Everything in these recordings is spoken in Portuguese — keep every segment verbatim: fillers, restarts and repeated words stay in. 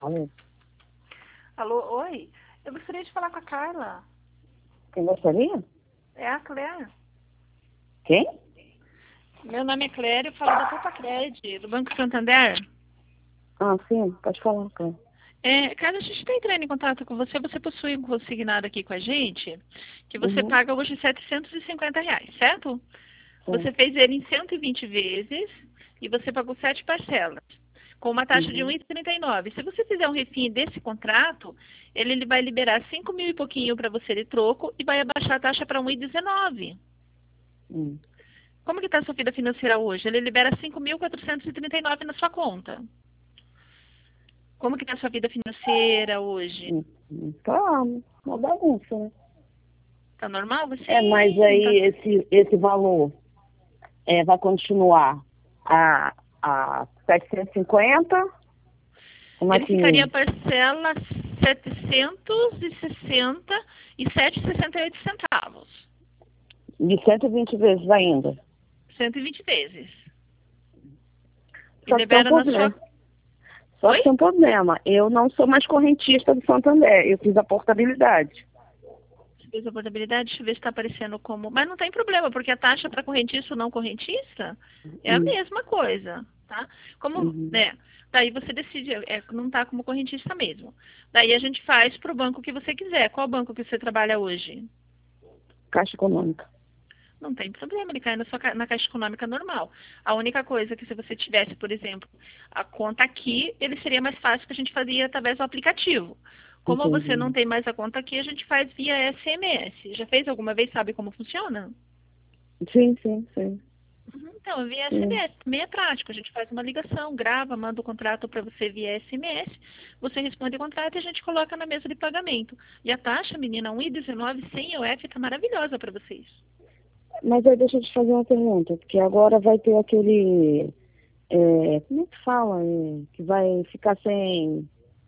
Alô? Alô, oi. Eu gostaria de falar com a Carla. Quem gostaria? É a Cléia. Quem? Meu nome é Cléia, eu falo da Topacred, do Banco Santander. Ah, sim, pode falar, cara. É, Carla, a gente está entrando em contato com você. Você possui um consignado aqui com a gente, que você Uhum, paga hoje setecentos e cinquenta reais, certo? sim. Você fez ele em cento e vinte vezes e você pagou sete parcelas, com uma taxa de um Uhum, vírgula trinta e nove. Se você fizer um refim desse contrato, ele, ele vai liberar cinco mil e pouquinho para você de troco e vai abaixar a taxa para um vírgula dezenove. uhum. Como que está a sua vida financeira hoje? Ele libera cinco mil quatrocentos e trinta e nove na sua conta. Como que está a sua vida financeira hoje? Hum, hum. Tá uma bagunça, né? Tá normal? É, mas Sim, tá. aí esse, esse valor é, vai continuar a, a setecentos e cinquenta? Como é Ele que... ficaria parcela setecentos e sessenta e sete vírgula sessenta e oito centavos. De cento e vinte vezes ainda. cento e vinte vezes. E Só que tem um libera na problema. sua... Só Oi? que tem um problema. Eu não sou mais correntista do Santander. Eu fiz a portabilidade. Você fez a portabilidade, deixa eu ver se está aparecendo como... Mas não tem problema, porque a taxa para correntista ou não correntista é a Hum, mesma coisa, tá? Como, uhum. né? Daí você decide, é, não tá como correntista mesmo. Daí a gente faz para o banco que você quiser. Qual banco que você trabalha hoje? Caixa econômica. Não tem problema, ele cai na, sua, ca- na caixa econômica normal. A única coisa que se você tivesse, por exemplo, a conta aqui, ele seria mais fácil que a gente fazia através do aplicativo. Como você não Entendi. tem mais a conta aqui, a gente faz via S M S. Já fez alguma vez? Sabe como funciona? Sim, sim, sim. Uhum. Então, via Sim. S M S, também é prático. A gente faz uma ligação, grava, manda o contrato para você via S M S, você responde o contrato e a gente coloca na mesa de pagamento. E a taxa, menina, um vírgula dezenove sem I O F, está maravilhosa para vocês. Mas aí deixa eu te fazer uma pergunta, porque agora vai ter aquele, é, como é que fala, é, que vai ficar sem,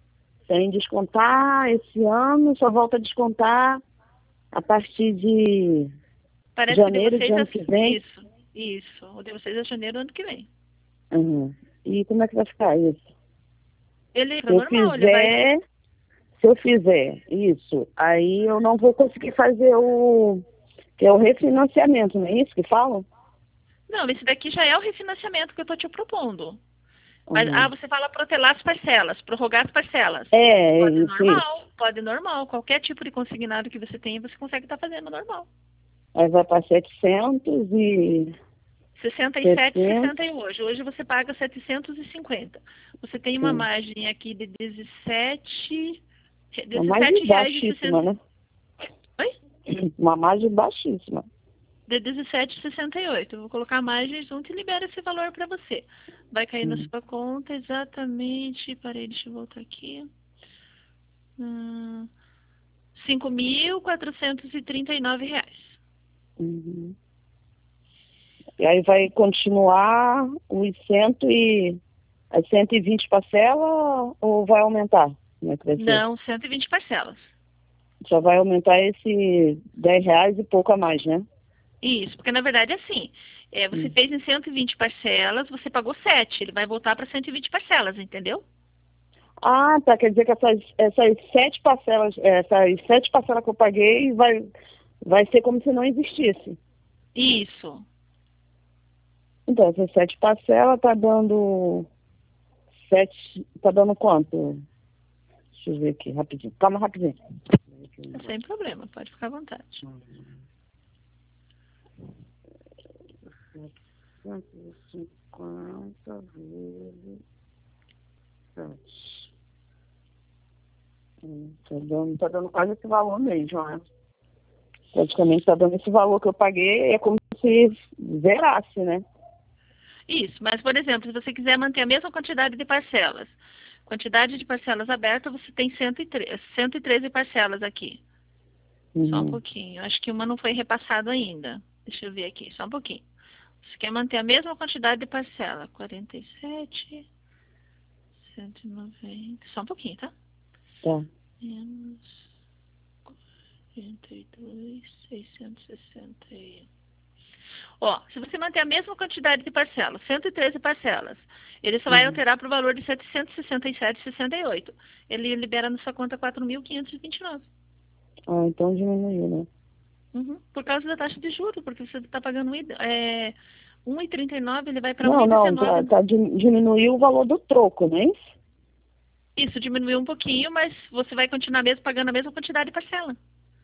sem descontar esse ano, só volta a descontar a partir de Parece que o de janeiro de vocês é ano que vem. isso, isso. O de vocês é janeiro do ano que vem. Uhum. E como é que vai ficar isso? Ele é Se eu normal, ele vai. fizer, se eu fizer isso, aí eu não vou conseguir fazer o, que é o refinanciamento, não é isso que falam? Não, esse daqui já é o refinanciamento que eu estou te propondo. Mas, ah, Uhum. você fala protelar as parcelas, prorrogar as parcelas. É, Pode isso, isso. normal, pode normal. Qualquer tipo de consignado que você tenha, você consegue estar fazendo normal. Aí vai para setecentos e sessenta e sete, setenta. sessenta e hoje. Hoje você paga setecentos e cinquenta. Você tem uma Sim. margem aqui de dezessete, Uma margem dezessete reais e baixíssima, sessenta. né? Oi? Uma margem baixíssima. De dezessete vírgula sessenta e oito. Eu vou colocar margem junto e libera esse valor para você. Vai cair na Hum. sua conta exatamente. Parei, deixa eu voltar aqui. Hum, cinco mil quatrocentos e trinta e nove reais. Uhum. E aí vai continuar os cento e, as cento e vinte parcelas ou vai aumentar? Como é que vai ser? Não, cento e vinte parcelas. Só vai aumentar esse dez reais e pouco a mais, né? Isso, porque na verdade é assim. É, você Hum. fez em cento e vinte parcelas, você pagou sete. Ele vai voltar para cento e vinte parcelas, entendeu? Ah, tá. Quer dizer que essas, essas sete parcelas, essas sete parcelas que eu paguei vai, vai ser como se não existisse. Isso. Então, essas sete parcelas tá dando sete, tá dando quanto? Deixa eu ver aqui, rapidinho. Calma, rapidinho. Sem problema, pode ficar à vontade. setecentos e cinquenta vezes sete. Hum, Tá dando, tá dando quase esse valor mesmo, né? Praticamente tá dando esse valor que eu paguei, é como se zerasse, né? Isso, mas por exemplo, se você quiser manter a mesma quantidade de parcelas, quantidade de parcelas abertas, você tem cento e treze, cento e treze parcelas aqui. Só um Uhum. pouquinho. Acho que uma não foi repassada ainda. Deixa eu ver aqui, só um pouquinho. Você quer manter a mesma quantidade de parcela? quarenta e sete, cento e noventa. Só um pouquinho, tá? Tá. Menos quarenta e dois, seiscentos e sessenta e um. Ó, se você manter a mesma quantidade de parcelas, cento e treze parcelas, ele só vai Uhum. alterar para o valor de setecentos e sessenta e sete reais e sessenta e oito centavos. Ele libera na sua conta quatro mil quinhentos e vinte e nove reais. Ah, então diminuiu, né? Uhum. Por causa da taxa de juros, porque você está pagando é, um e trinta e nove, ele vai para Não, não, tá, um e dezenove. tá, di- diminuiu o valor do troco, não é isso? Isso diminuiu um pouquinho, mas você vai continuar mesmo pagando a mesma quantidade de parcela.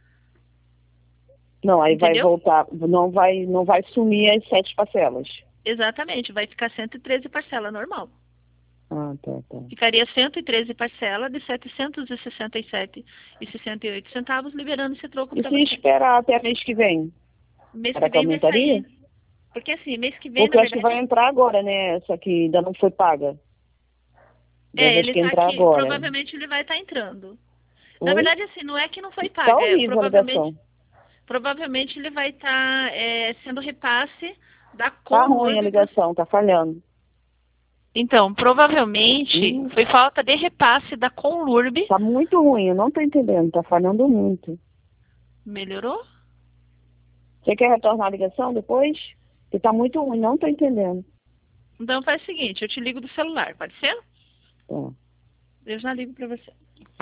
Não, aí vai Entendeu? voltar, não vai, não vai sumir as sete parcelas. Exatamente, vai ficar cento e treze parcela normal. Ah, tá, tá. Ficaria cento e treze parcela de setecentos e sessenta e sete reais e sessenta e oito centavos, liberando esse troco E para se você. esperar até mês que vem? Mês Será que que vem vai aumentaria? sair. Porque assim, mês que vem, Porque na eu acho que vai verdade, entrar agora, né? Essa que ainda não foi paga. é, Deve acho ele que tá entrar aqui, agora. provavelmente ele vai estar entrando. Na Oi? verdade, assim, não é que não foi Tá paga, é, horrível a provavelmente, ligação. provavelmente ele vai estar é, sendo repasse da Tá ruim a Conlurb para. ligação, tá falhando. Então, provavelmente Hum, foi falta de repasse da Conlurb. tá muito ruim, eu não tô entendendo, tá falhando muito. Melhorou? Você quer retornar a ligação depois? Porque tá muito ruim, não tô entendendo. Então faz o seguinte, eu te ligo do celular, pode ser? Tá. Eu já ligo para você.